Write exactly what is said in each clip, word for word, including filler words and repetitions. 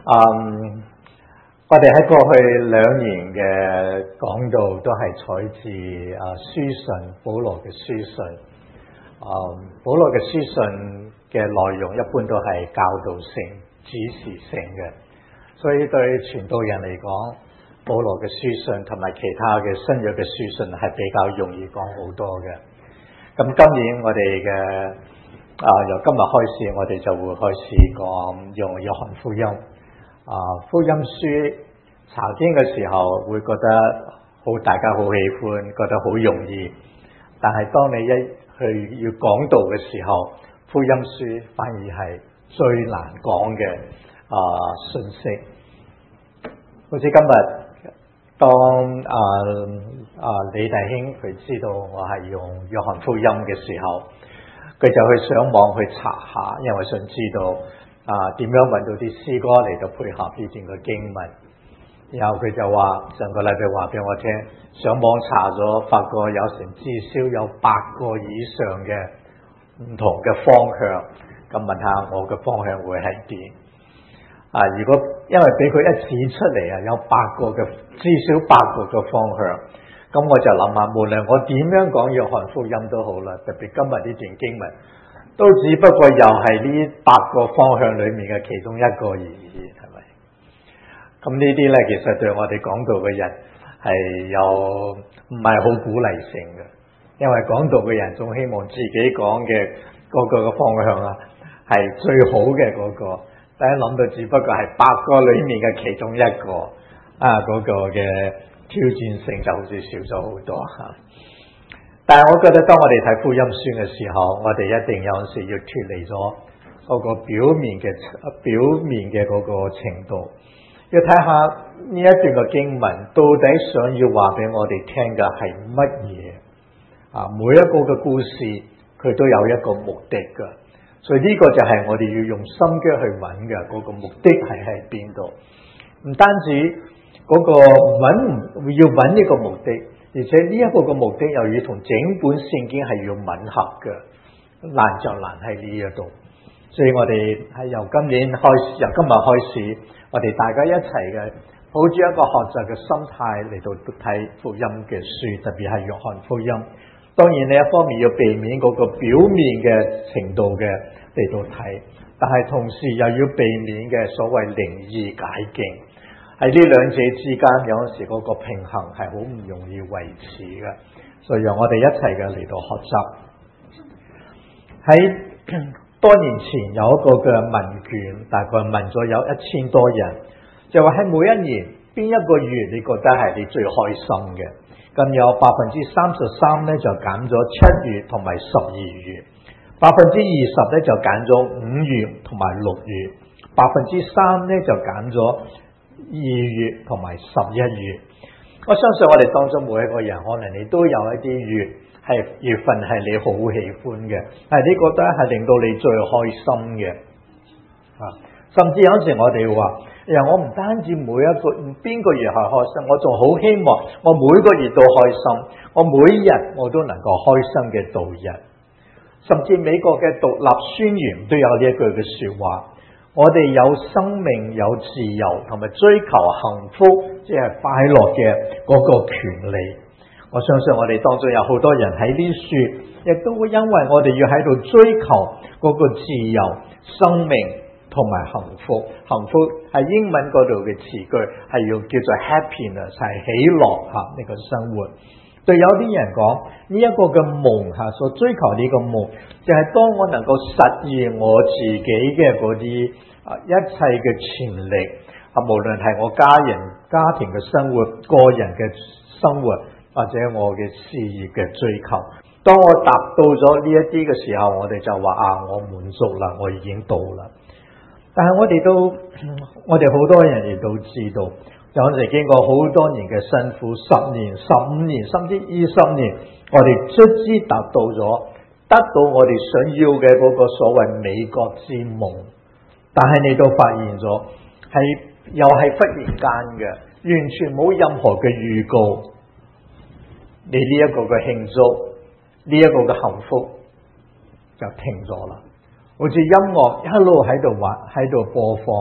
嗯，我哋喺過去兩年嘅講道都係採自啊書信，保羅嘅書信。啊、嗯，保羅嘅書信嘅內容一般都係教導性、指示性嘅，所以對傳道人嚟講，保羅嘅書信同埋其他嘅新約嘅書信係比較容易講好多嘅。咁今年我哋嘅啊由今日開始，我哋就會開始講用約翰福音。啊，福音書查經嘅時候會覺得好，大家好喜歡，覺得好容易。但係當你一去要講道嘅時候，福音書反而係最難講嘅啊信息。好似今日當啊啊李弟兄佢知道我係用約翰福音嘅時候，佢就去上網去查下，因為想知道啊點樣揾到啲詩歌嚟到配合呢段嘅經文。然後佢就話上個禮拜話俾我聽，上網查咗，發覺有成至少有八個以上嘅唔同嘅方向。咁問下我嘅方向會係點？啊，如果因為俾佢一指出嚟啊，有八個嘅至少八個嘅方向，咁我就諗下，無論我點樣講約翰福音都好啦，特別今日呢段經文，都只不過又係呢八個方向裏面嘅其中一個而已，係咪？咁呢啲咧，其實對我哋講道嘅人係有唔係好鼓勵性嘅，因為講道嘅人總希望自己講嘅嗰個嘅方向啊係最好嘅嗰個，大家諗到只不過係八個裏面嘅其中一個啊，嗰個嘅挑戰性就好似少咗好多吓。但係我覺得當我哋睇福音書嘅時候，我哋一定有陣時要脫離咗嗰個表面嘅表面嘅嗰個程度。要睇下呢一段嘅經文到底想要話俾我哋聽嘅係乜嘢啊？每一個嘅故事佢都有一個目的㗎，所以呢個就係我哋要用心機去揾嘅嗰個目的係喺邊度。唔單止嗰個揾要揾呢個目的，而且呢一個嘅目的又要同整本聖經係要吻合嘅，難就難喺呢一度。所以我哋係由今年開始，由今日開始，我哋大家一齊嘅抱住一個學習嘅心態嚟到睇福音嘅書，特別係約翰福音。當然呢一方面要避免嗰個表面嘅程度嘅嚟到睇，但係同時又要避免嘅所謂靈意解經，喺呢兩者之間有陣時嗰個平衡係好唔容易維持嘅。所以讓我哋一齊嘅嚟到學習。喺多年前有一個嘅問卷，大概問咗有一千多人，就話喺每一年邊一個月你覺得係你最開心嘅？咁有百分之三十三咧就揀咗七月同埋十二月，百分之二十咧就揀咗五月同埋六月，百分之三咧就揀咗二月同埋十一月。我相信我哋當中每一個人，可能你都有一啲月係月份係你好喜歡嘅，係你覺得係令到你最開心嘅啊！甚至有時我哋話，呀，我唔單止每一個邊個月係開心，我仲好希望我每個月都開心，我每日我都能夠開心嘅度日。甚至美國嘅獨立宣言都有呢一句嘅說話，我哋有生命、有自由同埋追求幸福，即係快樂嘅嗰個權利。我相信我哋當中有好多人喺呢書，亦都會因為我哋要喺度追求嗰個自由、生命同埋幸福。幸福係英文嗰度嘅詞句，係要叫做 happiness， 係喜樂吓呢個生活。對有啲人講呢一個嘅夢吓，所追求呢個夢，就係當我能夠實現我自己嘅嗰啲啊一切嘅潛力啊，無論係我家人、家庭嘅生活、個人嘅生活，或者我嘅事業嘅追求，當我達到咗呢一啲嘅時候，我哋就話啊，我滿足啦，我已經到啦。但係我哋都，我哋好多人亦都知道，有陣時經過好多年嘅辛苦，十年、十五年，甚至二十年，我哋卒之達到咗，得到我哋想要嘅嗰個所謂美國之夢。但係你都發現咗，係又係忽然間嘅，完全冇任何嘅預告。你呢一個嘅慶祝，呢一個嘅幸福就停咗啦，好似音樂一路喺度玩，喺度播放，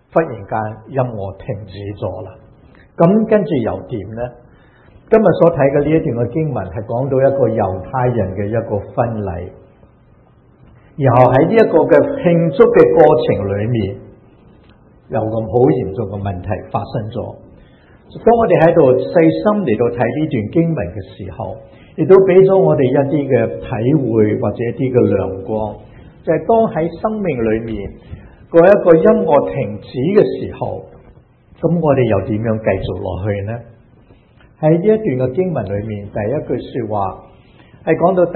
忽然間音樂停止咗啦。咁跟住又點呢？今日所睇嘅呢一段嘅經文係講到一個猶太人嘅一個婚禮，然後喺呢一個嘅慶祝嘅過程裏面，有咁好嚴重嘅問題發生咗。當我哋喺度細心嚟到睇呢段經文嘅時候，亦都俾咗我哋一啲嘅體會或者一啲嘅亮光，就係、是、當喺生命裏面嗰一個音樂停止嘅時候，咁我哋又點樣繼續落去呢？喺呢一段嘅經文裏面，第一句說話係講到第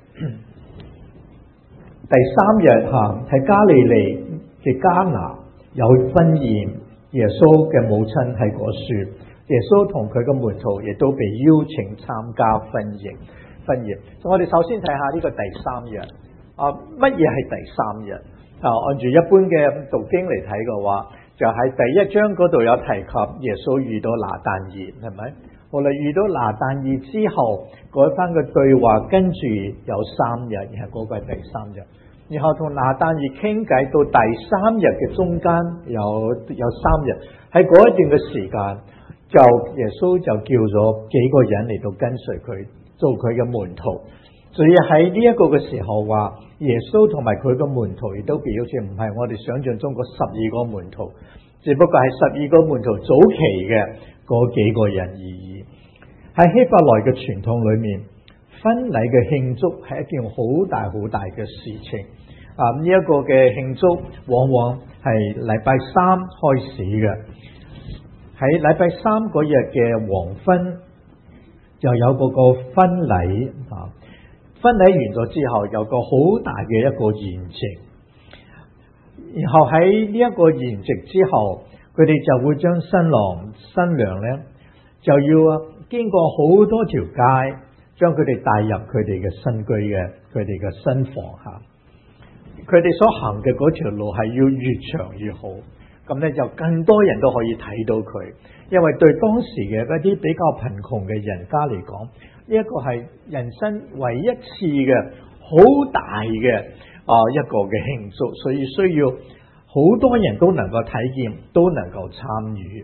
第三日吓，喺加利利嘅迦拿有婚宴，耶穌嘅母親喺嗰處，耶穌同佢嘅門徒亦都被邀請參加婚宴。婚宴，我哋首先睇下呢個第三日啊，乜嘢係第三日啊？按住一般嘅讀經嚟睇嘅話，就喺第一章嗰度有提及耶穌遇到拿但業，係咪？後來遇到拿但業之後，改翻個對話，跟住有三日，然後嗰個係第三日，然後同拿但業傾偈到第三日嘅中間有有三日，喺嗰一段嘅時間，就耶穌就叫咗幾個人嚟到跟隨佢，做佢嘅門徒。所以喺呢一個嘅時候話，耶穌同埋佢嘅門徒亦都表示唔係我哋想象中個十二個門徒，只不過係十二個門徒早期嘅嗰幾個人而已。喺希伯來嘅傳統裏面，婚禮嘅慶祝係一件好大好大嘅事情。啊，呢、這、一個嘅慶祝往往係禮拜三開始嘅，喺禮拜三嗰日嘅黃昏就有嗰個婚禮啊。婚禮完咗之後，有個好大嘅一個筵席，然後喺呢一個筵席之後，佢哋就會將新郎新娘咧就要經過好多條街，將佢哋帶入佢哋嘅新居嘅佢哋嘅新房下。佢哋所行嘅嗰條路係要越長越好，咁咧就更多人都可以睇到佢，因為對當時嘅一啲比較貧窮嘅人家嚟講，呢一個係人生唯一次嘅好大嘅啊一個嘅慶祝，所以需要好多人都能夠睇見，都能夠參與。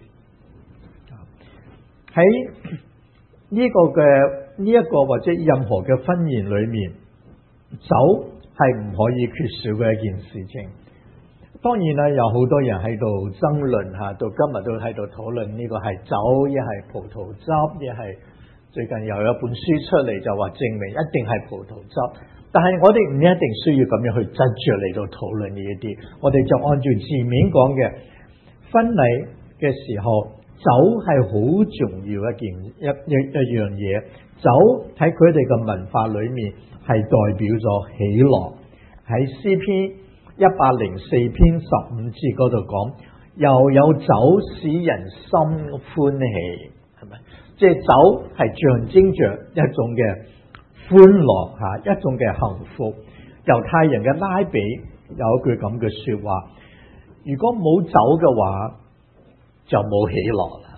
喺呢個嘅呢一個或者任何嘅婚宴裏面，酒係唔可以缺少嘅一件事情。當然啦，有好多人喺度爭論吓，到今日都喺度討論呢個係酒，一係葡萄汁，一係最近又有一本書出嚟就話證明一定係葡萄汁。但係我哋唔一定需要咁樣去執着嚟到討論呢一啲，我哋就按照字面講嘅婚禮嘅時候，酒係好重要一件一一一樣嘢。酒喺佢哋嘅文化裏面係代表咗喜樂。喺詩篇一百零四篇十五節嗰度講，又有酒使人心歡喜，係咪？即係酒係象徵着一種嘅歡樂吓，一種嘅幸福。猶太人嘅拉比有一句咁嘅說話，如果冇酒嘅話，就冇喜樂啦。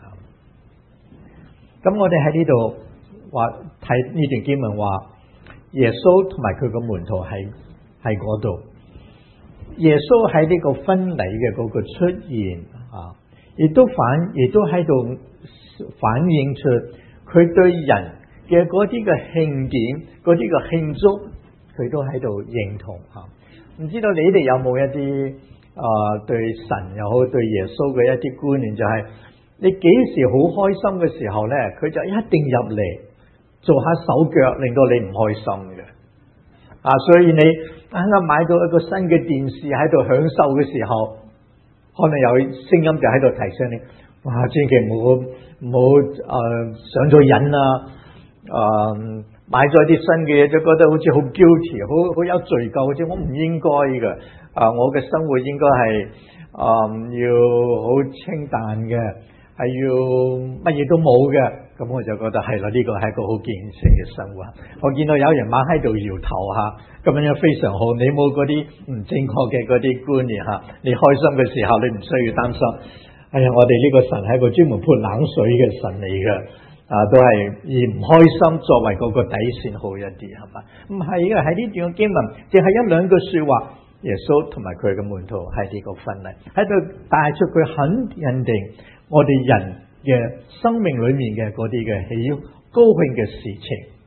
咁我哋喺呢度話睇呢段經文話，耶穌同埋佢個門徒喺喺嗰度，耶穌喺呢個婚禮嘅嗰個出現啊，亦都反亦都喺度反映出佢對人嘅嗰啲嘅慶典，嗰啲嘅慶祝，佢都喺度認同吓。唔知道你哋有冇一啲啊對神又好，對耶穌嘅一啲觀念，就係你幾時好開心嘅時候咧，佢就一定入嚟做下手腳，令到你唔開心嘅啊。所以你啱啱買到一個新嘅電視喺度享受嘅時候，可能有聲音就喺度提醒你，哇，千祈唔好唔好誒上咗癮啊，誒、呃、買咗啲新嘅嘢就覺得好似好 guilty， 好好有罪疚，好似我唔應該嘅啊，我嘅生活應該係誒、呃、要好清淡嘅，係要乜嘢都冇嘅，咁我就覺得係啦，呢個係一個好健全嘅生活。我見到有人猛喺度搖頭吓，咁樣非常好。你冇嗰啲唔正確嘅嗰啲觀念吓，你開心嘅時候你唔需要擔心。哎呀，我哋呢個神係一個專門潑冷水嘅神嚟嘅，啊，都係以唔開心作為嗰個底線好一啲，係嘛？唔係嘅，喺呢段經文淨係一兩句說話， 耶穌同埋佢嘅門徒喺呢個婚禮，喺度帶出佢很認定我哋人嘅生命裏面嘅嗰啲嘅喜高興嘅事情。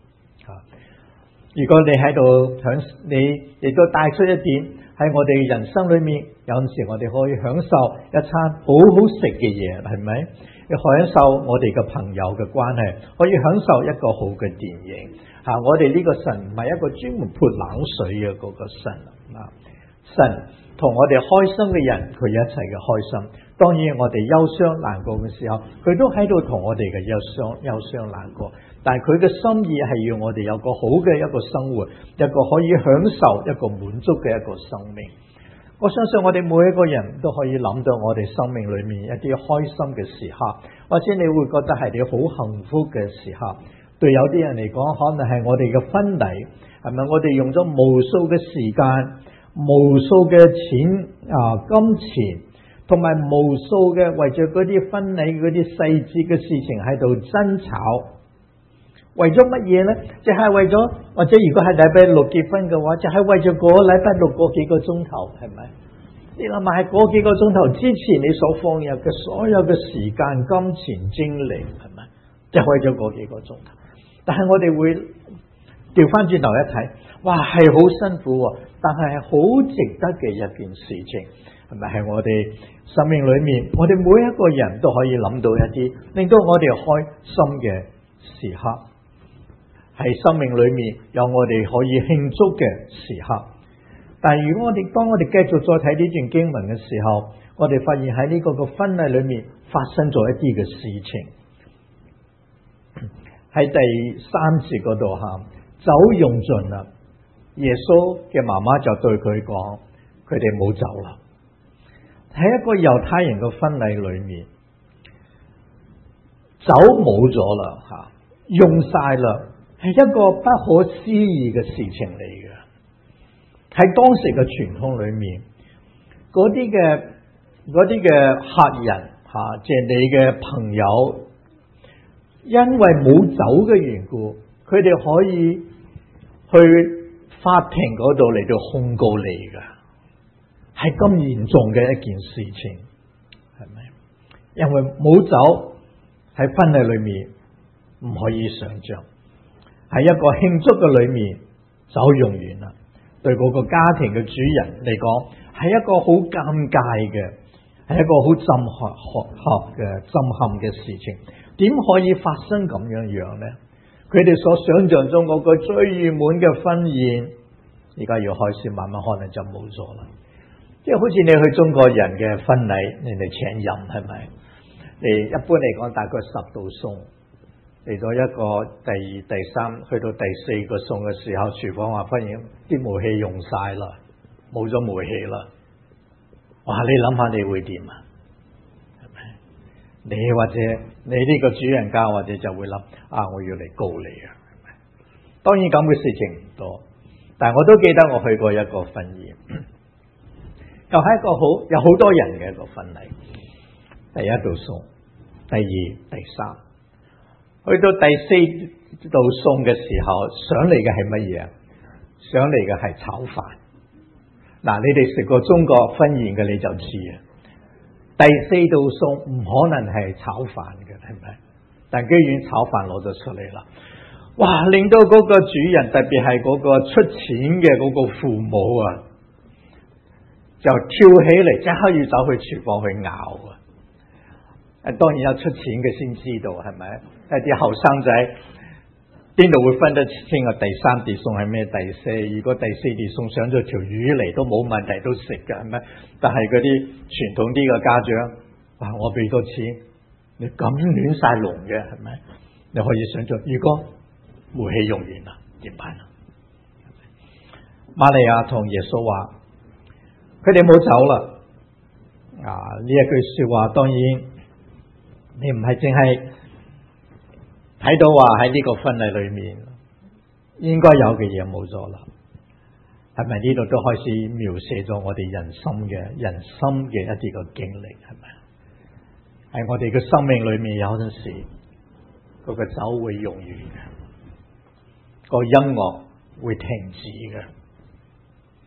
如果你喺度享，你亦都帶出一點喺我哋人生裏面，有陣時我哋可以享受一餐好好食嘅嘢，係咪？你享受我哋嘅朋友嘅關係，可以享受一個好嘅電影。吓，我哋呢個神唔係一個專門潑冷水嘅嗰個神啊！神同我哋開心嘅人，佢一齊嘅開心。當然我哋憂傷難過嘅時候，佢都喺度同我哋嘅憂傷憂傷難過。但係佢嘅心意係要我哋有個好嘅一個生活，一個可以享受一個滿足嘅一個生命。我相信我哋每一個人都可以諗到我哋生命裏面一啲開心嘅時刻，或者你會覺得係你好幸福嘅時刻。對有啲人嚟講，可能係我哋嘅婚禮，係咪？我哋用咗無數嘅時間、無數嘅錢啊、金錢，同埋無數嘅為咗嗰啲婚禮嗰啲細節嘅事情喺度爭吵。為咗乜嘢呢？就係、是、為咗，或者如果係禮拜六結婚嘅話，就係、是、為咗嗰禮拜六嗰幾個鐘頭，係咪？你諗下，係嗰幾個鐘頭之前你所放入嘅所有嘅時間、金錢、精力，係咪？就係、為咗嗰幾個鐘頭。但係我哋會調翻轉頭一睇，哇，係好辛苦，但係係好值得嘅一件事情，係咪？係我哋生命裏面，我哋每一個人都可以諗到一啲令到我哋開心嘅時刻。喺生命裏面有我哋可以慶祝嘅時刻，但係如果我哋當我哋繼續再睇呢段經文嘅時候，我哋發現喺呢個個婚禮裏面發生咗一啲嘅事情。喺第三節嗰度吓，酒用盡啦，耶穌嘅媽媽就對佢講，佢哋冇酒啦。喺一個猶太人嘅婚禮裏面，酒冇咗啦吓，用晒啦。係一個不可思議嘅事情嚟嘅。喺當時嘅傳統裏面，嗰啲嘅嗰啲嘅客人吓，即係你嘅朋友，因為冇酒嘅緣故，佢哋可以去法庭嗰度嚟到控告你嘅，係咁嚴重嘅一件事情，係咪？因為冇酒喺婚禮裏面唔可以想象。喺一個慶祝嘅裏面，酒用完啦，對嗰個家庭嘅主人嚟講，係一個好尷尬嘅，係一個好震撼嘅震撼嘅事情。點可以發生咁樣樣呢？佢哋所想象中嗰個最圓滿嘅婚宴，而家要開始慢慢可能就冇咗啦。即係好似你去中國人嘅婚禮，你哋請飲係咪？你一般嚟講大概十道餸。嚟咗一個第二、第三，去到第四個餸嘅時候，廚房話忽然啲煤氣用晒啦，冇咗煤氣啦。哇！你諗下你會點啊？係咪？你或者你呢個主人家或者就會諗啊，我要嚟告你啊！係咪？當然咁嘅事情唔多，但係我都記得我去過一個婚宴，又係一個好有好多人嘅一個婚禮。第一道餸，第二、第三。去到第四道餸嘅時候，上嚟嘅係乜嘢？上嚟嘅係炒飯。嗱，你哋食過中國婚宴嘅你就知啊。第四道餸唔可能係炒飯嘅，係咪？但居然炒飯攞咗出嚟啦！哇，令到嗰個主人，特別係嗰個出錢嘅嗰個父母啊，就跳起嚟，即刻要走去廚房去咬啊！誒，當然有出錢嘅先知道，係咪？一啲後生仔邊度會分得清啊？第三碟餸係咩？第四，如果第四碟餸上咗條魚嚟都冇問題，都食㗎，係咪？但係嗰啲傳統啲嘅家長，哇！我俾多錢，你咁亂晒龍嘅，係咪？你可以想象，如果煤氣用完啦，點辦啊？瑪利亞同耶穌話：佢哋冇走啦。啊！呢一句說話，當然你唔係淨係睇到話喺呢個婚禮裏面應該有嘅嘢冇咗啦，係咪？呢度都開始描寫咗我哋人心嘅人心嘅一啲個經歷，係咪？喺我哋嘅生命裏面，有陣時嗰個酒會用完嘅，個音樂會停止嘅，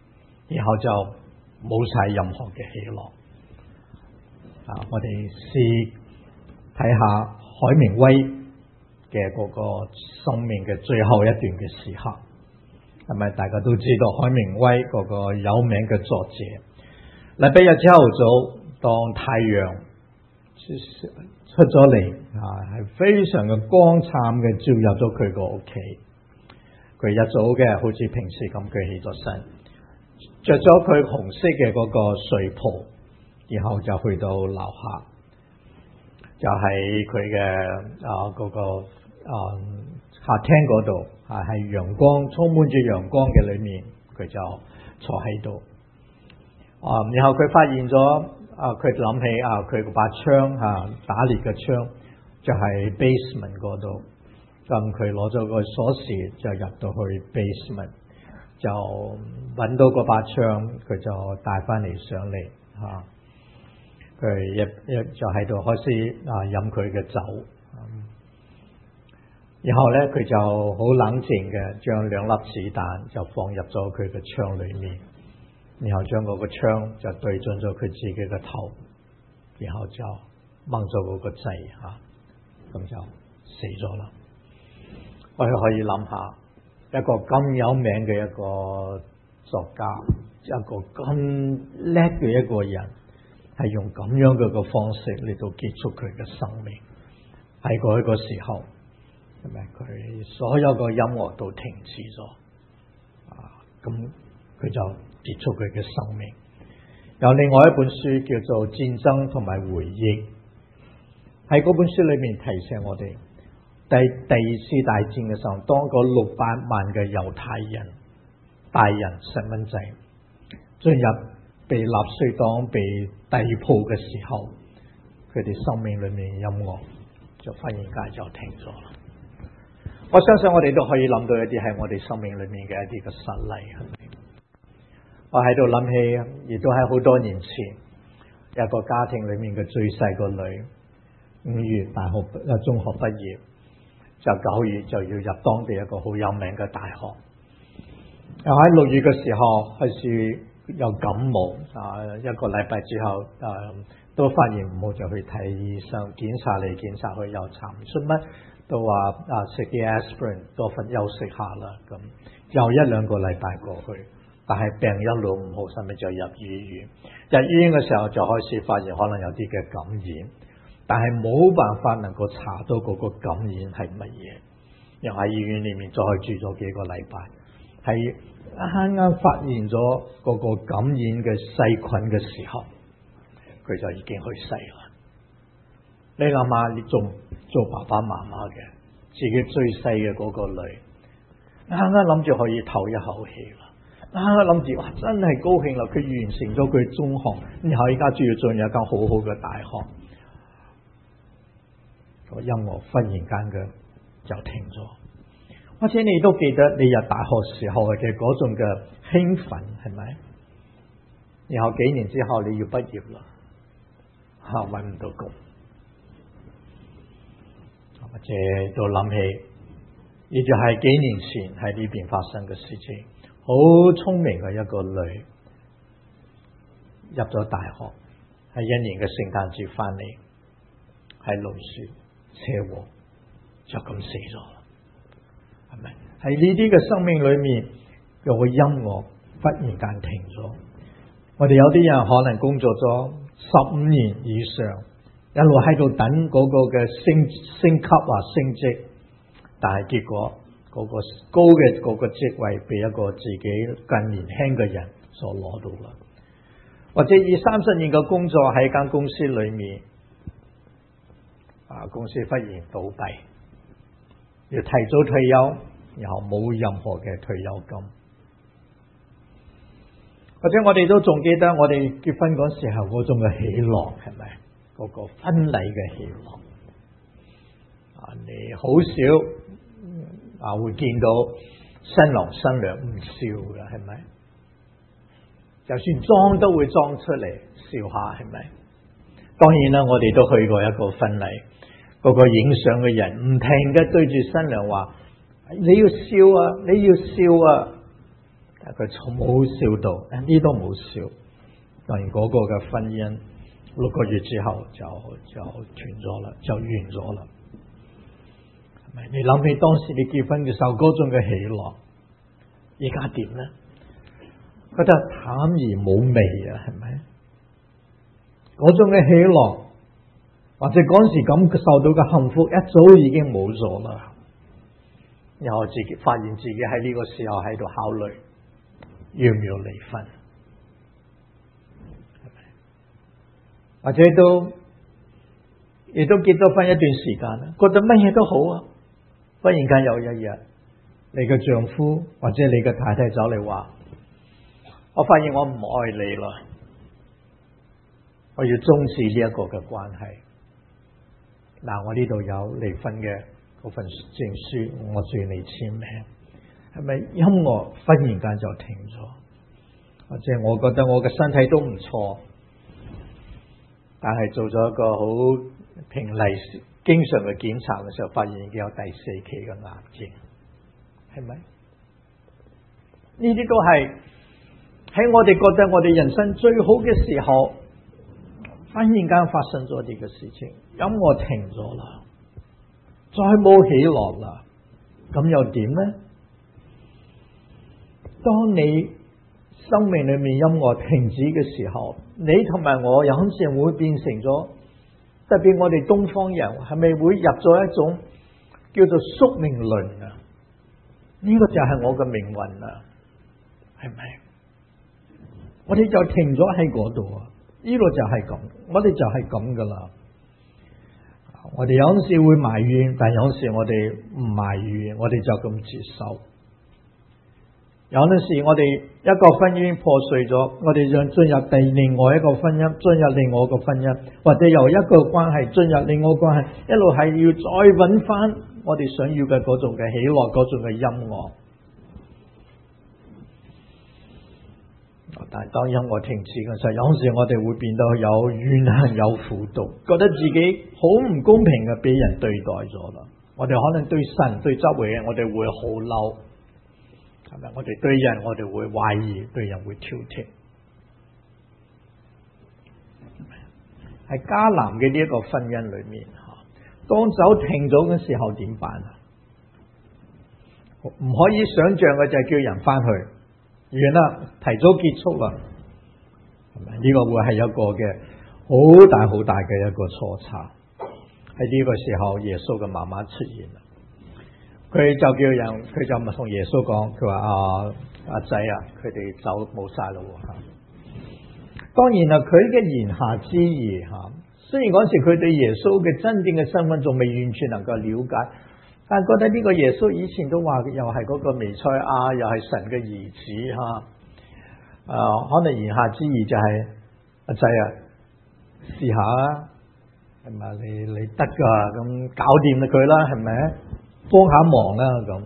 然後就冇晒任何嘅喜樂。啊，我哋試睇下海明威嘅嗰個生命嘅最後一段嘅時刻，係咪大家都知道海明威嗰個有名嘅作者？禮拜日朝頭早，當太陽出咗嚟啊，係非常嘅光燦嘅照入咗佢個屋企。佢一早嘅好似平時咁，佢起咗身，着咗佢紅色嘅嗰個睡袍，然後就去到樓下，就喺佢嘅啊嗰個啊客廳嗰度啊，係陽光充滿住陽光嘅裏面，佢就坐喺度。啊，然後佢發現咗啊，佢諗起啊，佢嗰把槍啊，打獵嘅槍就喺 basement 嗰度。咁佢攞咗個鎖匙就入到去 basement， 就揾到嗰把槍，佢就帶翻嚟上嚟嚇。佢一一就喺度開始啊飲佢嘅酒，嗯、然後咧佢就好冷靜嘅將兩粒子彈就放入咗佢嘅槍裏面，然後將嗰個槍就對準咗佢自己嘅頭，然後就掹咗嗰個掣嚇，咁、啊、就死咗啦。我哋可以諗下，一個咁有名嘅一個作家，一個咁叻嘅一個人，係用咁樣嘅個方式嚟到結束佢嘅生命。喺嗰一個時候，係咪佢所有個音樂都停止咗？啊，咁佢就結束佢嘅生命。有另外一本書叫做《戰爭同埋回憶》，喺嗰本書裏面提醒我哋。第第二次大戰嘅時候，當個六百萬嘅猶太人、大人、細蚊仔進入被納粹黨被逮捕嘅時候，佢哋生命裏面嘅音樂就忽然間就停咗啦。我相信我哋都可以諗到一啲係我哋生命裏面嘅一啲嘅實例。係咪？我喺度諗起，亦都喺好多年前，有一個家庭裏面嘅最細個女，五月大學啊中學畢業。就九月就要入當地一個好有名嘅大學，又喺六月嘅時候開始有感冒啊，一個禮拜之後啊都發現唔好，就去睇醫生，檢查嚟檢查去又查唔出乜，都話啊食啲 aspirin 多瞓休息下啦，咁又一兩個禮拜過去，但係病一路唔好，甚至就入醫院。入醫院嘅時候就開始發現可能有啲嘅感染。但係冇辦法能夠查到嗰個感染係乜嘢，又喺醫院裏面再住咗幾個禮拜，係啱啱發現咗嗰個感染嘅細菌嘅時候，佢就已經去世啦。你諗下，你做做爸爸媽媽嘅，自己最細嘅嗰個女，啱啱諗住可以唞一口氣啦，啱啱諗住哇真係高興啦，佢完成咗佢中學，然後而家仲要進入一間好好嘅大學。個音樂忽然間嘅就停咗，或者你都記得你入大學時候嘅嗰種嘅興奮，係咪？然後幾年之後你要畢業啦，吓搵唔到工，或者都諗起，呢就係幾年前喺呢邊發生嘅事情。好聰明嘅一個女入咗大學，喺一年嘅聖誕節翻嚟，喺路樹。車禍就咁死咗啦，係咪？喺呢啲嘅生命裏面，有個音樂忽然間停咗。我哋有啲人可能工作咗十五年以上，一路喺度等嗰個嘅升升級或升職，但係結果嗰個高嘅嗰個職位被一個自己更年輕嘅人所攞到啦。或者二三十年嘅工作喺間公司裏面。啊！公司忽然倒閉，要提早退休，然後冇任何嘅退休金。或者我哋都仲記得我哋結婚嗰時候嗰種嘅喜樂，係咪？嗰個婚禮嘅喜樂。啊！你好少啊會見到新郎新娘唔笑嘅，係咪？就算裝都會裝出嚟笑下，係咪？當然啦，我哋都去過一個婚禮。嗰個影相嘅人唔停嘅對住新娘話：你要笑啊，你要笑啊！ 但佢從冇笑到，一啲都冇笑。當然嗰個嘅婚姻六個月之後就就斷咗啦，就完咗啦。係咪？你諗起當時你結婚嘅時候嗰種嘅喜樂，而家點咧？覺得淡而冇味啊，係咪？嗰種嘅喜樂，或者嗰時感受到嘅幸福，一早已經冇咗啦。然後自己發現自己喺呢個時候喺度考慮要唔要離婚，係咪？或者都亦都結咗婚一段時間啦，覺得乜嘢都好啊。忽然間有一日，你嘅丈夫或者你嘅太太走嚟話，我發現我唔愛你啦，我要終止呢一個嘅關係。嗱，我呢度有離婚嘅嗰份證書，我需要你簽名。係咪音樂忽然間就停咗？或者我覺得我嘅身體都唔錯，但係做咗一個好平例經常嘅檢查嘅時候，發現已經有第四期嘅癌症，係咪？呢啲都係喺我哋覺得我哋人生最好嘅時候，忽然間發生咗啲嘅事情，音樂停咗啦，再冇喜樂啦，咁又點呢？當你生命裏面音樂停止嘅時候，你同埋我有陣時會變成咗，特別我哋東方人係咪會入咗一種叫做宿命論啊？呢個就係我嘅命運啦，係咪？我哋就停咗喺嗰度啊！呢個就係咁，我哋就係咁噶啦。我哋有陣時會埋怨，但有陣時我哋唔埋怨，我哋就咁接受。有陣時我哋一個婚姻破碎咗，我哋想進入第另外一個婚姻，進入另外一個婚姻，或者由一個關係進入另外一個關係，一路係要再揾翻我哋想要嘅嗰種嘅喜樂，嗰種嘅音樂。但係當音樂停止嘅時候，有陣時我哋會變到有怨恨、有苦毒，覺得自己好唔公平嘅俾人對待咗啦。我哋可能對神、對周圍嘅我哋會好嬲。係咪？我哋對人，我哋會懷疑，對人會挑剔。喺迦南嘅呢一個婚姻裏面，當酒停咗嘅時候點辦啊？唔可以想象嘅就係叫人翻去，完啦，提早結束啦。係咪？呢個會係一個嘅好大好大嘅一個錯差。喺呢個時候，耶穌嘅媽媽出現啦。佢就叫人，佢就咪同耶穌講，佢話啊阿仔啊，佢哋走冇晒咯吓。當然啦，佢嘅言下之意吓，雖然嗰時佢對耶穌嘅真正嘅身份仲未完全能夠了解，但係覺得呢個耶穌以前都話又係嗰個彌賽亞，又係神嘅兒子吓。啊，可能言下之意就係阿仔啊，試下啊，係咪？你你得噶，咁搞掂佢啦，係咪？幫下忙啦咁，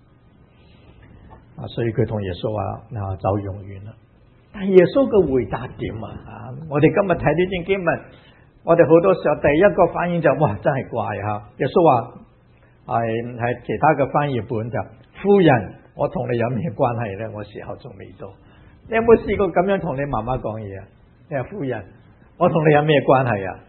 啊，所以佢同耶穌話：啊，走永遠啦。但係耶穌嘅回答點啊？啊，我哋今日睇呢段經文，我哋好多時候第一個反應就哇，真係怪吓。耶穌話係喺其他嘅翻譯本就夫人，我同你有咩關係咧？我時候仲未到。你有冇試過咁樣同你媽媽講嘢啊？你話夫人，我同你有咩關係啊？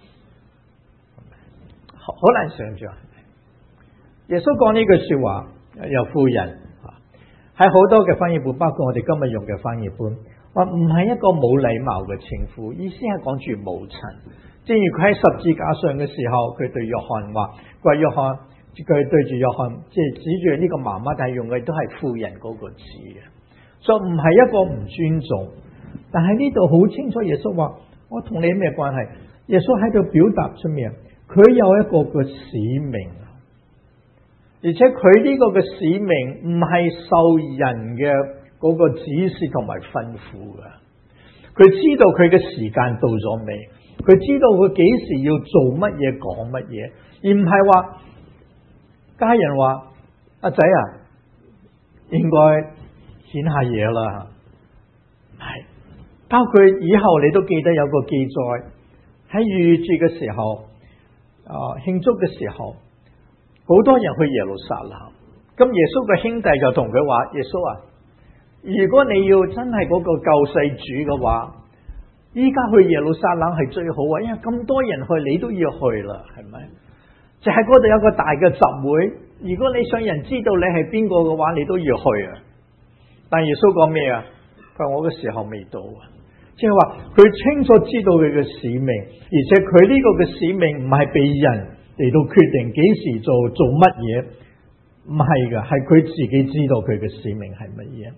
好難想象。耶穌講呢句說話，有夫人喺好多嘅翻譯本，包括我哋今日用嘅翻譯本，話唔係一個冇禮貌嘅稱呼，意思係講住母親。正如佢喺十字架上嘅時候，佢對約翰話：佢話約翰，佢對住約翰，即係指住呢個媽媽，但係用嘅都係夫人嗰個字嘅，所以唔係一個唔尊重。但係呢度好清楚，耶穌話：我同你有咩關係？耶穌喺度表達出面，佢有一個嘅使命。而且佢呢個嘅使命唔係受人嘅嗰個指示同埋吩咐嘅，佢知道佢嘅時間到咗未，佢知道佢幾時要做乜嘢講乜嘢，而唔係話家人話阿仔啊，應該顯下嘢啦，係包括以後你都記得有個記載喺逾越節嘅時候啊，慶祝嘅時候。好多人去耶路撒冷，咁耶穌嘅兄弟就同佢話：耶穌啊， 如果你要真係嗰個救世主嘅話，依家去耶路撒冷係最好啊，因為咁多人去，你都要去啦，係咪？就喺嗰度有個大嘅集會，如果你想人知道你係邊個嘅話，你都要去啊。但耶穌講咩啊？佢話我嘅時候未到啊，即係話佢清楚知道佢嘅使命，而且佢呢個嘅使命唔係被人嚟到決定幾時做做乜嘢，唔係㗎，係佢自己知道佢嘅使命係乜嘢。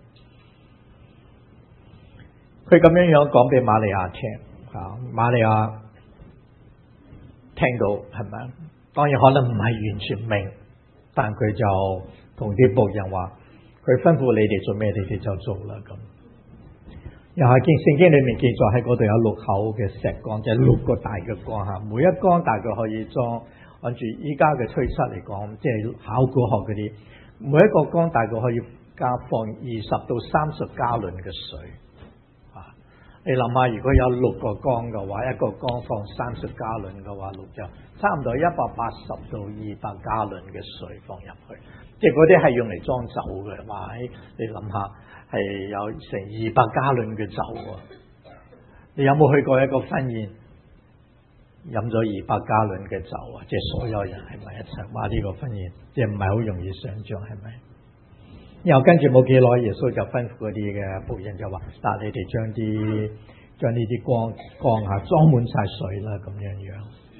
佢咁樣樣講俾瑪利亞聽，啊，瑪利亞聽到係咪？當然可能唔係完全明，但佢就同啲僕人話，佢吩咐你哋做咩，你哋就做啦咁。又係見聖經裏面記載喺嗰度有六口嘅石缸，即係六個大嘅缸吓，每一缸大概可以裝，按住依家嘅推測嚟講，即係考古學嗰啲，每一個缸大概可以加放二十到三十加侖嘅水。你諗下，如果有六個缸嘅話，一個缸放三十加侖嘅話，六就差唔多一百八十到二百加侖嘅水放入去，即係嗰啲係用嚟裝酒嘅。哇！你諗下，係有成二百加侖嘅酒啊！你有冇去過一個婚宴，飲咗二百加侖嘅酒啊？即係所有人喺埋一齊，哇！呢個婚宴即係唔係好容易想象，係咪？然後跟住冇幾耐，耶穌就吩咐嗰啲嘅僕人就話：嗱，你哋將啲將呢啲缸缸下裝滿晒水啦，咁樣樣。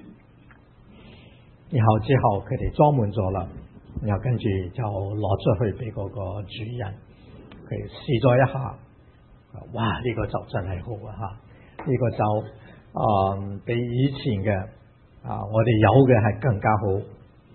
然後之後佢哋裝滿咗啦，然後跟住就攞出去俾嗰個主人，佢試咗一下，哇！呢個酒真係好啊吓，呢個酒啊、呃、比以前嘅啊我哋有嘅係更加好。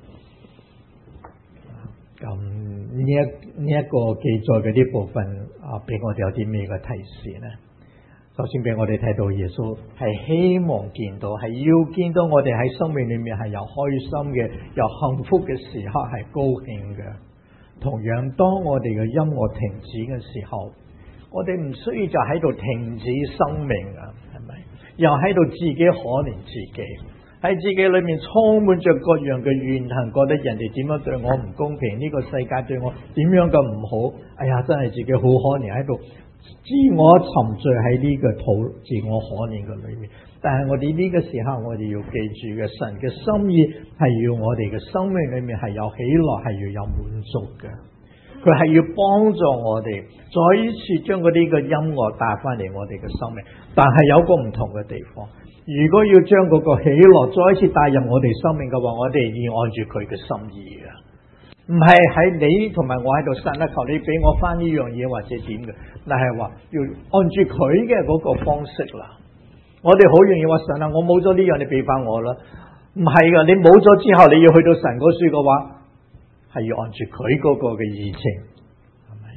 咁呢一呢一個記載嘅啲部分啊，俾我哋有啲咩嘅提示呢？首先俾我哋睇到耶穌係希望見到，係要見到我哋喺生命裏面係有開心嘅、有幸福嘅時刻，係高興嘅。同樣，當我哋嘅音樂停止嘅時候，我哋唔需要就喺度停止生命啊，係咪？又喺度自己可憐自己。喺自己裏面充滿着各樣嘅怨恨，覺得人哋點樣對我唔公平，呢、這個世界對我點樣咁唔好，哎呀，真係自己好可憐，喺度自我沉醉喺呢個土自我可憐嘅裏面。但係我哋呢個時刻，我哋要記住嘅，神嘅心意係要我哋嘅生命裏面係有喜樂，係要有滿足嘅。佢係要幫助我哋再一次將嗰啲嘅音樂帶翻嚟我哋嘅生命，但係有個唔同嘅地方。如果要將嗰個喜樂再一次帶入我哋生命嘅話，我哋要按住佢嘅心意嘅，唔係喺你同埋我喺度神啊，求你俾我翻呢樣嘢或者點嘅，但係話要按住佢嘅嗰個方式啦。我哋好容易話神啊，我冇咗呢樣，你俾翻我啦。唔係噶，你冇咗之後，你要去到神嗰處嘅話，係要按住佢嗰個嘅意情，係咪？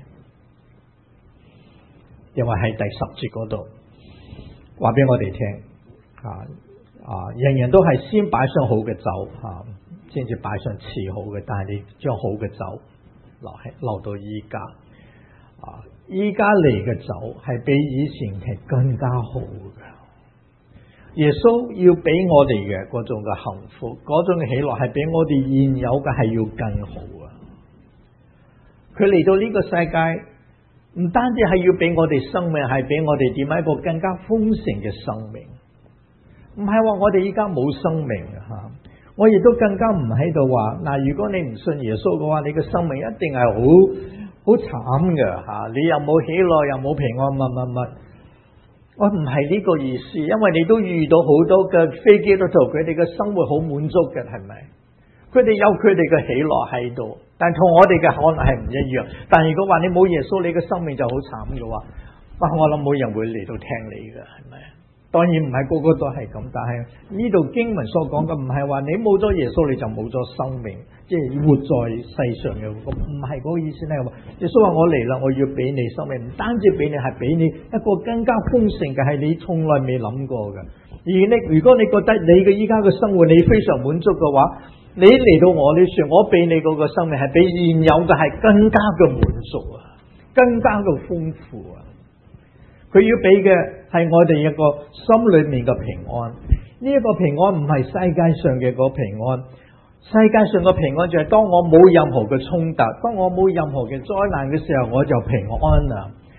因為喺第十節嗰度話俾我哋聽。啊啊！人人都係先擺上好嘅酒，吓先至擺上次好嘅。但係你將好嘅酒留喺留到依家，啊！依家嚟嘅酒係比以前係更加好嘅。耶穌要俾我哋嘅嗰種嘅幸福，嗰種嘅喜樂，係比我哋現有嘅係要更好啊！佢嚟到呢個世界，唔單止係要俾我哋生命，係俾我哋點樣一個更加豐盛嘅生命。唔係話我哋依家冇生命吓，我亦都更加唔喺度話嗱，如果你唔信耶穌嘅話，你嘅生命一定係好好慘嘅吓，你又冇喜樂，又冇平安，乜乜乜。我唔係呢個意思，因為你都遇到好多嘅非基督徒，佢哋嘅生活好滿足嘅，係咪？佢哋有佢哋嘅喜樂喺度，但同我哋嘅可能係唔一樣。但如果話你冇耶穌，你嘅生命就好慘嘅話，哇！我諗冇人會嚟到聽你嘅，係咪？當然唔係個個都係咁，但係呢度經文所講嘅唔係話你冇咗耶穌你就冇咗生命，即係活在世上嘅，唔係嗰個意思咧。耶穌話我嚟啦，我要俾你生命，唔單止俾你，係俾你一個更加豐盛嘅，係你從來未諗過嘅。而你如果你覺得你嘅依家嘅生活你非常滿足嘅話，你嚟到我呢處，我俾你嗰個生命係比現有嘅係更加嘅滿足啊，更加嘅豐富啊。佢要俾嘅係我哋一個心裏面嘅平安，呢一個平安唔係世界上嘅個平安，世界上嘅平安就係當我冇任何嘅衝突，當我冇任何嘅災難嘅時候，我就平安啦。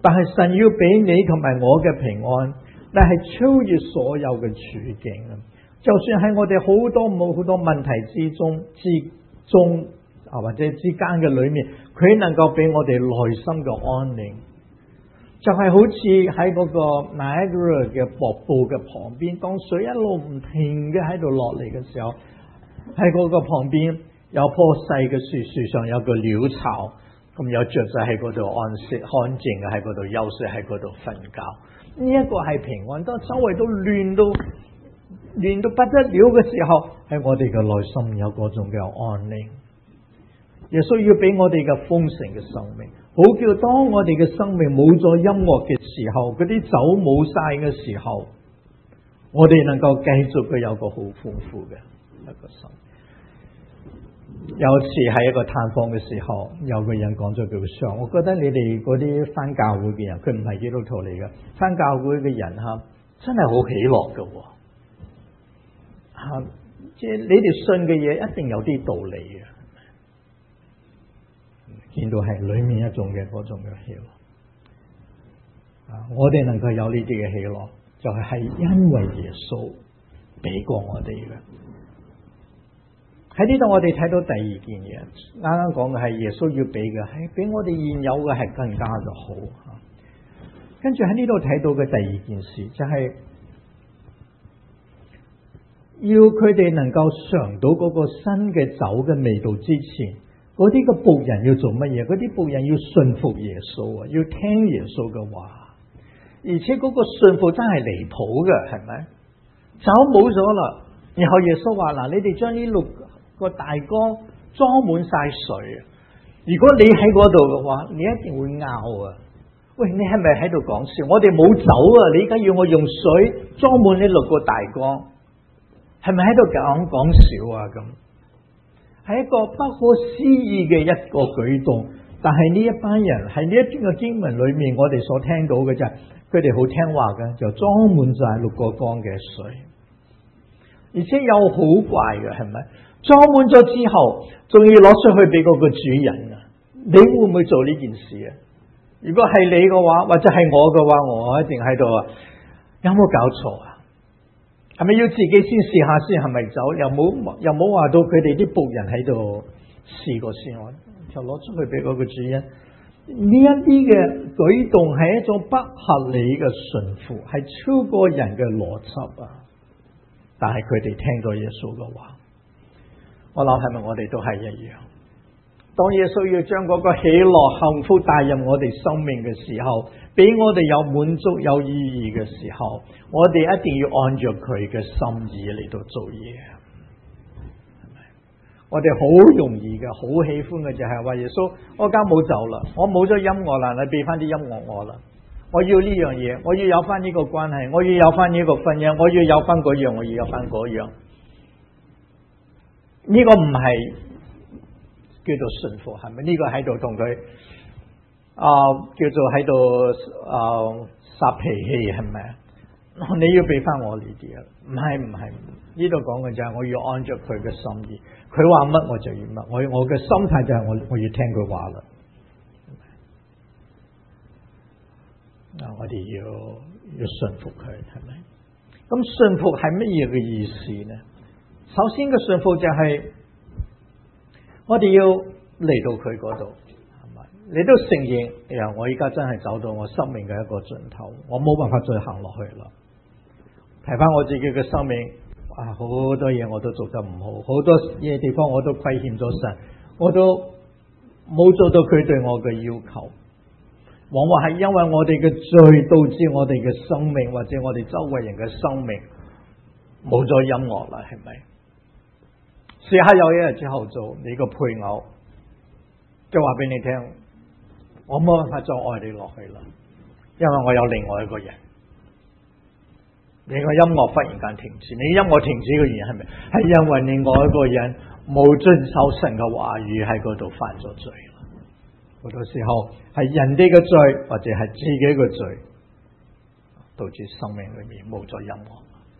但係神要俾你同埋我嘅平安，但係超越所有嘅處境啊！就算喺我哋好多冇好多問題之中之中啊，或者之間嘅裏面，佢能夠俾我哋內心嘅安寧，就係、是、好似喺嗰個 Niagara 嘅瀑布嘅旁邊，當水一路唔停嘅喺度落嚟嘅時候，喺嗰個旁邊有棵細嘅樹，樹上有個鳥巢，咁有雀仔喺嗰度安息安靜嘅喺嗰度休息，喺嗰度瞓覺。呢、這、一個係平安，當周圍都亂到亂到不得了嘅時候，喺我哋嘅內心有嗰種嘅安寧。耶穌要俾我哋嘅豐盛嘅生命，好叫當我哋嘅生命冇咗音樂嘅時候，嗰啲酒冇晒嘅時候，我哋能夠繼續嘅有個好豐富嘅一個生命。有次喺一個探訪嘅時候，有個人講咗句說話，我覺得你哋嗰啲返教會嘅人，佢唔係基督徒嚟嘅，返教會嘅人吓真係好喜樂嘅，吓即係你哋信嘅嘢一定有啲道理嘅。見到係裏面一種嘅嗰種嘅喜樂，啊！我哋能夠有呢啲嘅喜樂，就係、是、係因為耶穌俾過我哋嘅。喺呢度我哋睇到第二件嘢，啱啱講嘅係耶穌要俾嘅，係比我哋現有嘅係更加嘅好。跟住喺呢度睇到嘅第二件事，就係、是、要佢哋能夠嘗到嗰個新嘅酒嘅味道之前，嗰啲嘅僕人要做乜嘢？嗰啲僕人要信服耶穌啊，要聽耶穌嘅話，而且嗰個信服真係離譜嘅，係咪？酒冇咗啦，然後耶穌話：嗱，你哋將呢六個大缸裝滿晒水，如果你喺嗰度嘅話，你一定會拗啊！喂，你係咪喺度講笑？我哋冇酒啊，你而家要我用水裝滿呢六個大缸，係咪喺度講講笑啊？咁？係一個不可思議嘅一個舉動，但係呢一班人喺呢一段嘅經文裏面，我哋所聽到嘅就係佢哋好聽話嘅，就裝滿晒六個缸嘅水，而且又好怪嘅，係咪？裝滿咗之後，仲要攞出去俾嗰個主人啊！你會唔會做呢件事啊？如果係你嘅話，或者係我嘅話，我一定喺度啊！有冇搞錯啊？係咪要自己先試下先係咪走？又冇又冇話到佢哋啲僕人喺度試過先，我就攞出去俾嗰個主人。呢一啲嘅舉動係一種不合理嘅順服，係超過人嘅邏輯啊！但係佢哋聽咗耶穌嘅話，我諗係咪我哋都係一樣？當耶穌要將嗰個喜樂幸福帶入我哋生命嘅時候，俾我哋有滿足有意義嘅時候，我哋一定要按照佢嘅心意嚟到做嘢。我哋好容易嘅，好喜歡嘅就係話耶穌，我而家冇酒啦，我冇咗音樂啦，你俾翻啲音樂我啦，我要呢樣嘢，我要有翻呢個關係，我要有翻呢個婚姻，我要有翻嗰樣，我要有翻嗰樣。呢、這個唔係叫做順服，係咪？呢、這個喺度同佢啊叫做喺度啊撒脾氣，係咪？你要俾翻我呢啲啊？唔係唔係，呢度講嘅就係我要按照佢嘅心意，佢話乜我就要乜，我我嘅心態就係我我要聽佢話啦。啊，我哋要要順服佢，係咪？咁順服係乜嘢嘅意思呢？首先嘅順服就係我哋要嚟到佢嗰度，係咪？你都承認，哎呀，我而家真係走到我生命嘅一個盡頭，我冇辦法再行落去啦。睇翻我自己嘅生命，啊，好多嘢我都做得唔好，好多嘢地方我都虧欠咗神，我都冇做到佢對我嘅要求。往往係因為我哋嘅罪導致我哋嘅生命，或者我哋周圍人嘅生命冇咗音樂啦，係咪？試下有一日之後做你個配偶，就話俾你聽，我冇辦法再愛你落去啦，因為我有另外一個人。你個音樂忽然間停止，你音樂停止嘅原因係咪？係因為另外一個人冇遵守神嘅話語，喺嗰度犯咗罪啦。好多時候係人哋嘅罪，或者係自己嘅罪，導致生命裏面冇咗音樂。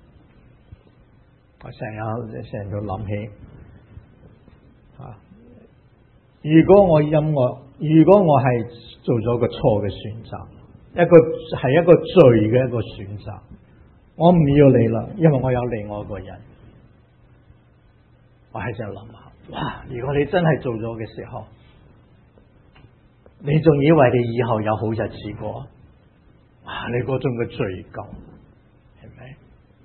我成日成日都諗起啊，如果我音樂，如果我係做咗個錯嘅選擇， 一個係一個罪嘅一個選擇。我唔要你啦，因為我有另外一個人。我喺度諗下，哇！如果你真係做咗嘅時候，你仲以為你以後有好日子過？哇！你嗰種嘅罪疚，係咪？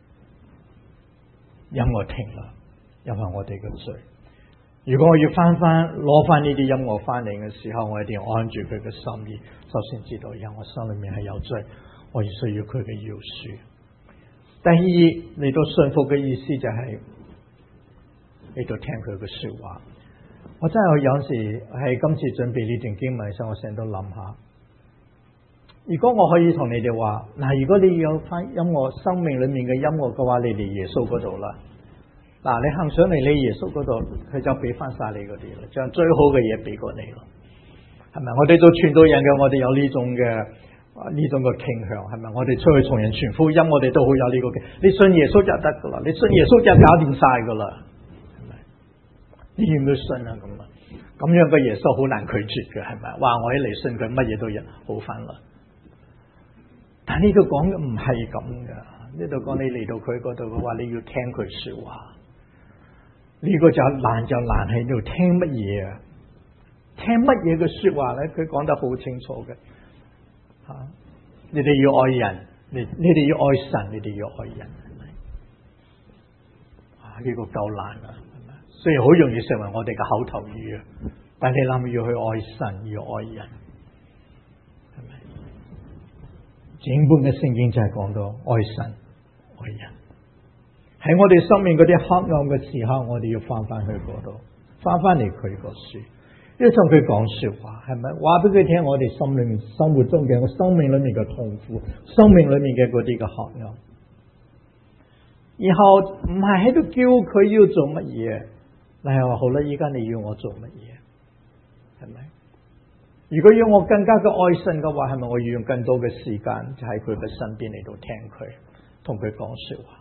音樂停啦，因為我哋嘅罪。如果我要翻翻攞翻呢啲音樂翻嚟嘅時候，我一定要按住佢嘅心意，首先知道，因為我心裏面係有罪，我亦需要佢嘅饒恕。第二，嚟到信服嘅意思就係嚟到聽佢嘅說話。我真係有時喺今次準備呢段經文嘅時候，我成日都諗下，如果我可以同你哋話，嗱，如果你有翻音樂，生命裏面嘅音樂嘅話，你嚟耶穌嗰度啦。嗱，你行上嚟你耶穌嗰度，佢就俾翻晒你嗰啲啦，將最好嘅嘢俾過你咯，係咪？我哋做傳道人嘅，我哋有呢種嘅呢種嘅傾向，係咪？我哋出去同人傳福音，我哋都好有呢個嘅。你信耶穌就得噶啦，你信耶穌就搞掂晒噶啦，係咪？你要唔要信啊？咁啊，咁樣嘅耶穌好難拒絕嘅，係咪？哇！我一嚟信佢，乜嘢都好翻啦。但呢度講嘅唔係咁噶，呢度講你嚟到佢嗰度嘅話，你要聽佢說話。呢個就難就難喺度聽乜嘢啊？聽乜嘢嘅說話咧？佢講得好清楚嘅，吓、啊，你哋要愛人，你你哋要愛神，你哋要愛人，係咪？啊，呢、這個夠難啊，係咪？雖然好容易成為我哋嘅口頭語啊，但你諗要去愛神，要愛人，係咪？整本嘅聖經就係講到愛神、愛人。喺我哋生命嗰啲黑暗嘅時候，我哋要翻翻去嗰度，翻翻嚟佢個書，要同佢講說話，係咪？話俾佢聽，我哋心裏面、生活中嘅、我生命裏面嘅痛苦，生命裏面嘅嗰啲嘅黑暗。然後唔係喺度叫佢要做乜嘢，你係話好啦，依家你要我做乜嘢？係咪？如果要我更加嘅愛神嘅話，係咪我要用更多嘅時間就喺佢嘅身邊嚟到聽佢，同佢講說話？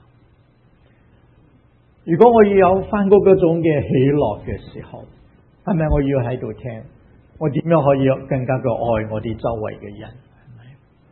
如果我要有翻嗰嗰種嘅喜樂嘅時候，係咪我要喺度聽？我點樣可以更加嘅愛我哋周圍嘅人？係咪？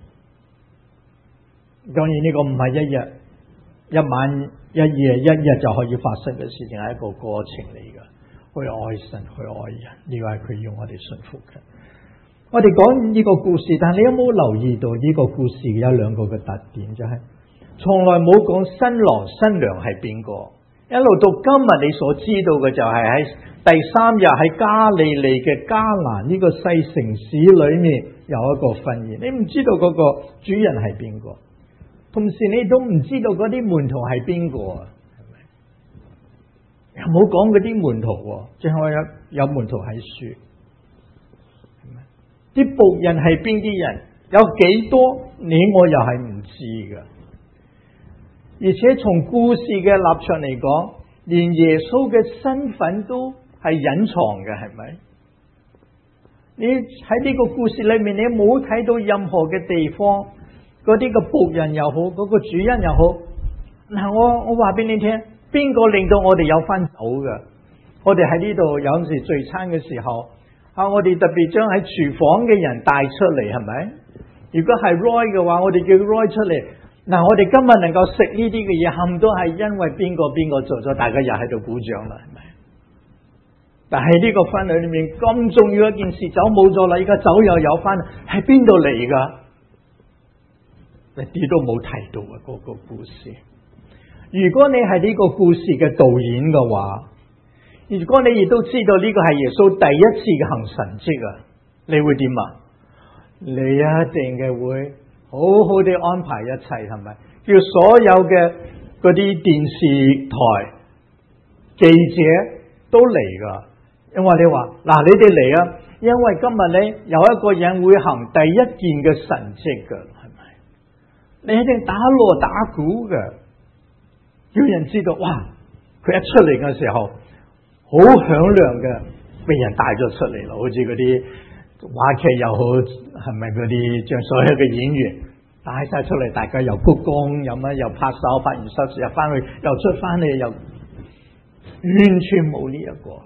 當然呢個唔係一日、一晚、一夜、一日就可以發生嘅事情，係一個過程嚟㗎。去愛神，去愛人，呢個係佢要我哋信服嘅。我哋講呢個故事，但係你有冇留意到呢個故事有兩個嘅特點，就係從來冇講新郎新娘係邊個。一路到今日，你所知道嘅就係喺第三日喺加利利嘅迦拿呢個細城市裏面有一個婚宴，你唔知道嗰個主人係邊個，同時你都唔知道嗰啲門徒係邊個啊？係咪？又冇講嗰啲門徒，淨係有有門徒喺書，係咪？啲僕人係邊啲人？有幾多？你我又係唔知噶。而且從故事嘅立場嚟講，連耶穌嘅身份都係隱藏嘅，係咪？你喺呢個故事裏面，你冇睇到任何嘅地方，嗰啲嘅僕人又好，嗰個主人又好。嗱，我我話俾你聽，邊個令到我哋有翻酒嘅？我哋喺呢度有陣時聚餐嘅時候，啊，我哋特別將喺廚房嘅人帶出嚟，係咪？如果係 Roy 嘅話，我哋叫 Roy 出嚟。嗱，我哋今日能夠食呢啲嘅嘢，冚都係因為邊個邊個做咗，大家又喺度鼓掌啦，係咪？但係呢個婚禮裏面咁重要一件事，酒冇咗啦，而家酒又有翻，喺邊度嚟噶？一啲都冇提到啊！嗰個故事，如果你係呢個故事嘅導演嘅話，如果你亦都知道呢個係耶穌第一次嘅行神蹟啊，你會點啊？你一定嘅會好好地安排一切，係咪？叫所有嘅嗰啲電視台記者都嚟噶，因為你話嗱，你哋嚟啊，因為今日咧有一個人會行第一件嘅神蹟噶，係咪？你一定打鑼打鼓嘅，要人知道，哇！佢一出嚟嘅時候，好響亮嘅，被人帶咗出嚟咯，好似嗰啲話劇又好，係咪嗰啲將所有嘅演員帶晒出嚟，大家又鞠躬，又乜又拍手，拍完手又翻去，又出翻嚟，又完全冇呢一個，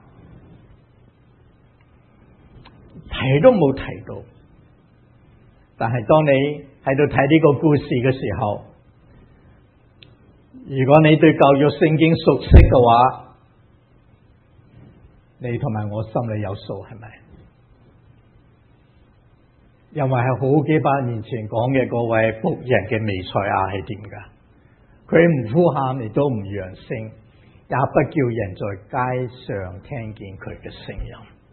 提都冇提到。 但係當你喺度睇呢個故事嘅時候，如果你對舊約聖經熟悉嘅話，你同埋我心裏有數，係咪？因為係好幾百年前講嘅嗰位僕人嘅彌賽亞係點噶？佢唔呼喊，亦都唔揚聲，也不叫人在街上聽見佢嘅聲音，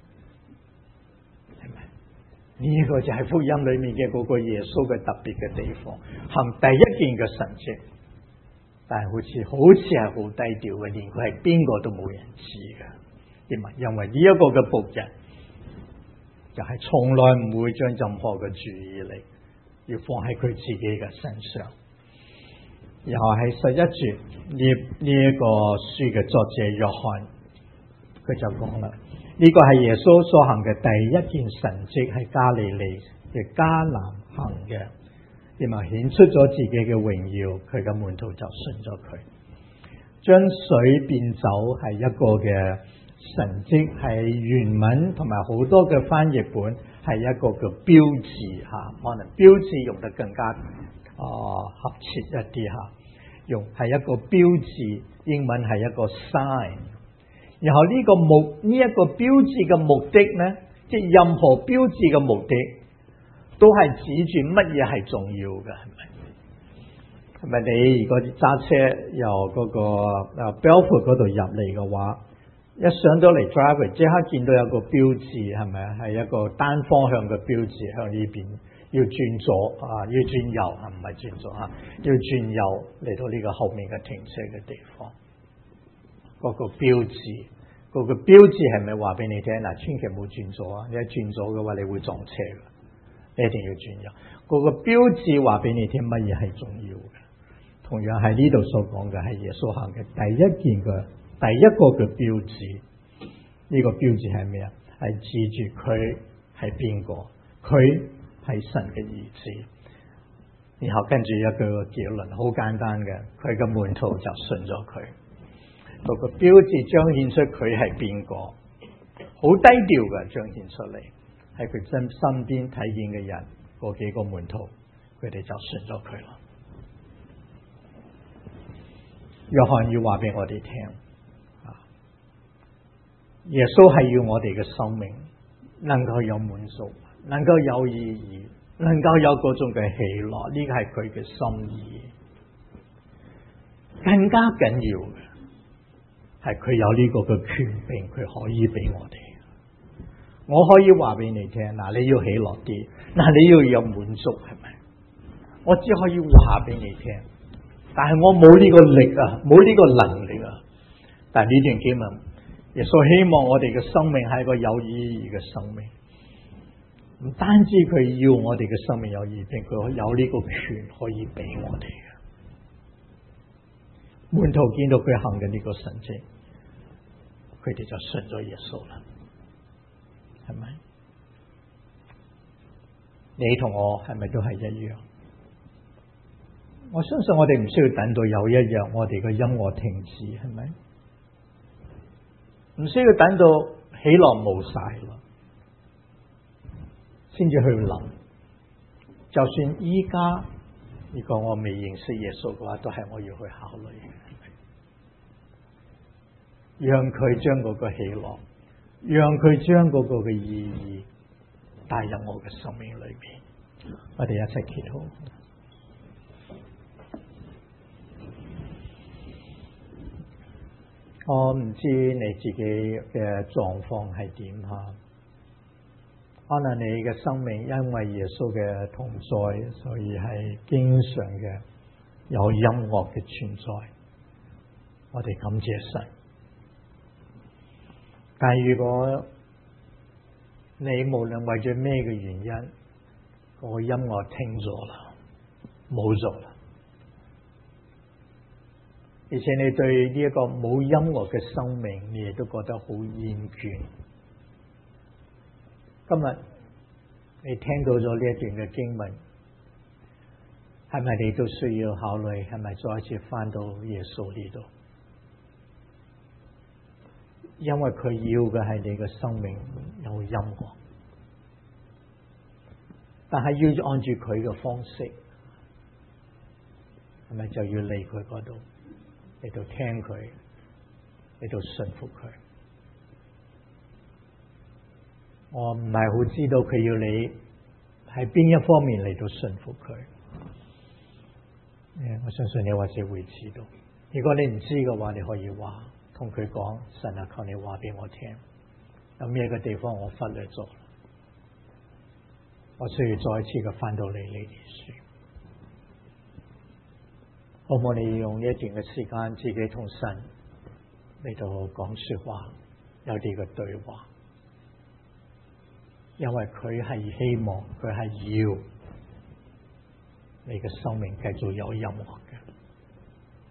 係咪？呢、這個就係福音裏面嘅嗰個耶穌嘅特別嘅地方，行第一件嘅神蹟，但係好似好似係好低調嘅，連佢係邊個都冇人知嘅。點啊？因為呢一個嘅僕人就係從來唔會將任何嘅注意力要放喺佢自己嘅身上。然後喺十一節呢呢一個書嘅作者約翰，佢就講啦，呢個係耶穌所行嘅第一件神蹟，係加利利嘅迦南行嘅，然後顯出咗自己嘅榮耀，佢嘅門徒就信咗佢。將水變酒係一個嘅神蹟，係原文同埋好多嘅翻譯本係一個嘅標誌吓，可能標誌用得更加啊、呃、合切一啲吓，用係一個標誌，英文係一個 sign。然後呢個目呢一個標誌嘅目的呢，即係任何標誌嘅目的都係指住乜嘢係重要嘅，係咪？係咪？你如果揸車由嗰個誒 Belford 嗰度入嚟嘅話，一上到嚟 driver 即刻見到有個標誌，係咪啊？係一個單方向嘅標誌，向呢邊要轉左啊，要轉右啊，唔係轉左啊，要轉右嚟到呢個後面嘅停車嘅地方。嗰個標誌，嗰個標誌係咪話俾你聽嗱？千祈唔好轉左啊！你一轉左嘅話，你會撞車嘅，你一定要轉右。嗰個標誌話俾你聽乜嘢係重要嘅。同樣係呢度所講嘅係耶穌行嘅第一件嘅第一個嘅標誌。呢個標誌係咩啊？係指住佢係邊個？佢係神嘅兒子。然後跟住一個結論，好簡單嘅，佢嘅門徒就信咗佢。嗰個標誌彰顯出佢係邊個，好低調嘅彰顯出嚟，喺佢身身邊睇見嘅人，嗰幾個門徒，佢哋就信咗佢啦。約翰要話俾我哋聽，耶穌係要我哋嘅生命能夠有滿足，能夠有意義，能夠有嗰種嘅喜樂，呢個係佢嘅心意。更加緊要嘅係佢有呢個嘅權柄，佢可以俾我哋。我可以話俾你聽，嗱，你要喜樂啲，嗱，你要有滿足，係咪？我只可以話俾你聽，但係我冇呢個力啊，冇呢個能力啊。但係呢段經文，耶穌希望我哋嘅生命係一個有意義嘅生命，唔單止佢要我哋嘅生命有意義，佢有呢個權可以俾我哋嘅。門徒見到佢行嘅呢個神蹟，佢哋就信咗耶穌啦，係咪？你同我係咪都係一樣？我相信我哋唔需要等到有一日我哋嘅音樂停止，係咪？唔需要等到喜樂冇晒咯，先至去諗。就算依家如果我未認識耶穌嘅話，都係我要去考慮嘅。讓佢將嗰個喜樂，讓佢將嗰個嘅意義帶入我嘅生命裏面。我哋一齊祈禱。我唔知你自己嘅狀況係點吓，可能你嘅生命因為耶穌嘅同在，所以係經常嘅有音樂嘅存在。我哋感謝神。但如果你無論為咗咩嘅原因，個音樂停咗啦，冇咗啦，而且你對呢一個冇音樂嘅生命，你亦都覺得好厭倦。今日你聽到咗呢一段嘅經文，係咪你都需要考慮，係咪再一次返到耶穌呢度？因為佢要嘅係你嘅生命有音樂， 但係要按住佢嘅方式，係咪就要嚟佢嗰度嚟到聽佢，嚟到順服佢？我唔係好知道佢要你喺邊一方面嚟到順服佢。我相信你或者會知道。如果你唔知嘅話，你可以話同佢講：神啊，求你話俾我聽，有咩嘅地方我忽略咗，我需要再一次嘅翻到你呢啲書。好唔好？你用呢一段嘅時間，自己同神嚟到講說話，有啲嘅對話，因為佢係希望，佢係要你嘅生命繼續有任何